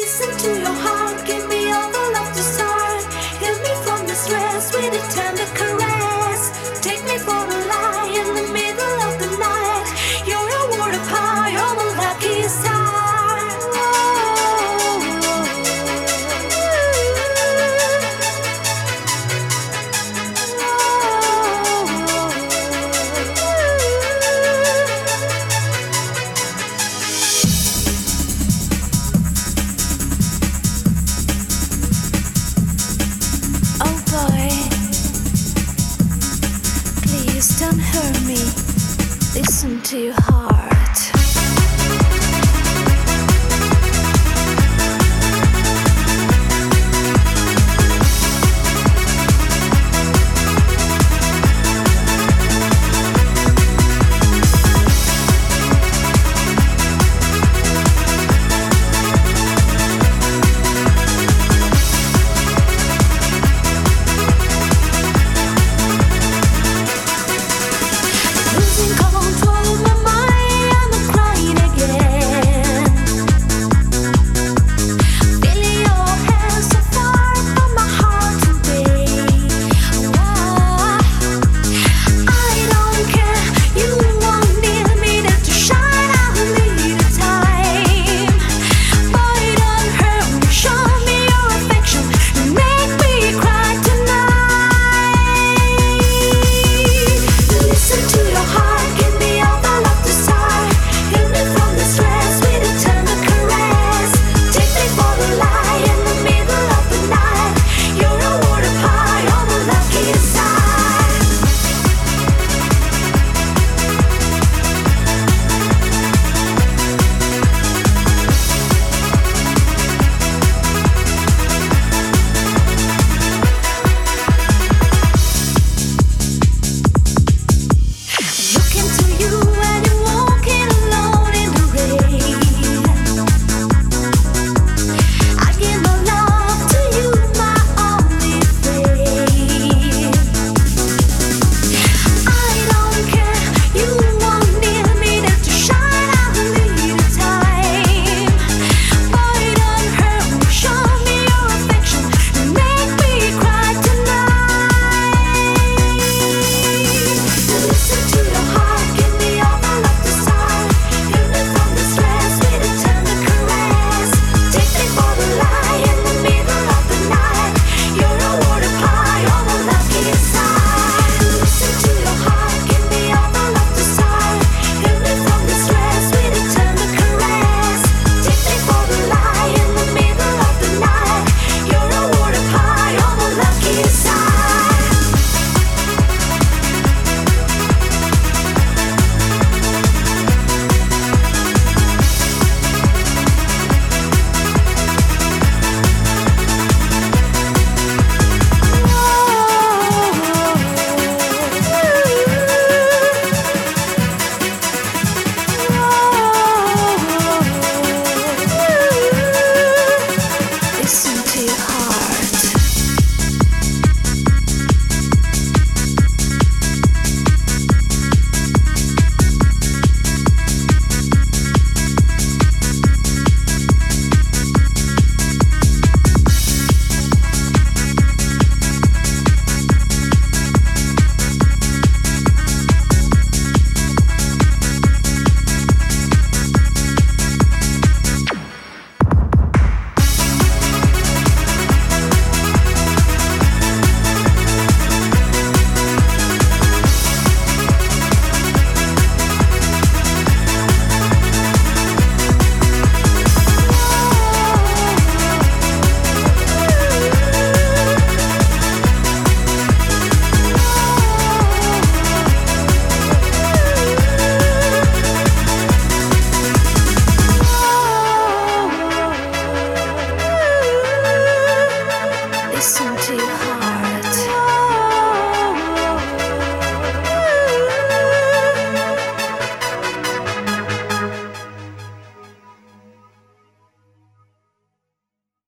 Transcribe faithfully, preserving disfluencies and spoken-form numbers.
Listen to your heart, give me all the love to start. Heal me from the stress with a tender caress. Take me for a lie in the middle of the night. You're a word apart, you're my lucky star. Oh boy, please don't hurt me. Listen to your heart.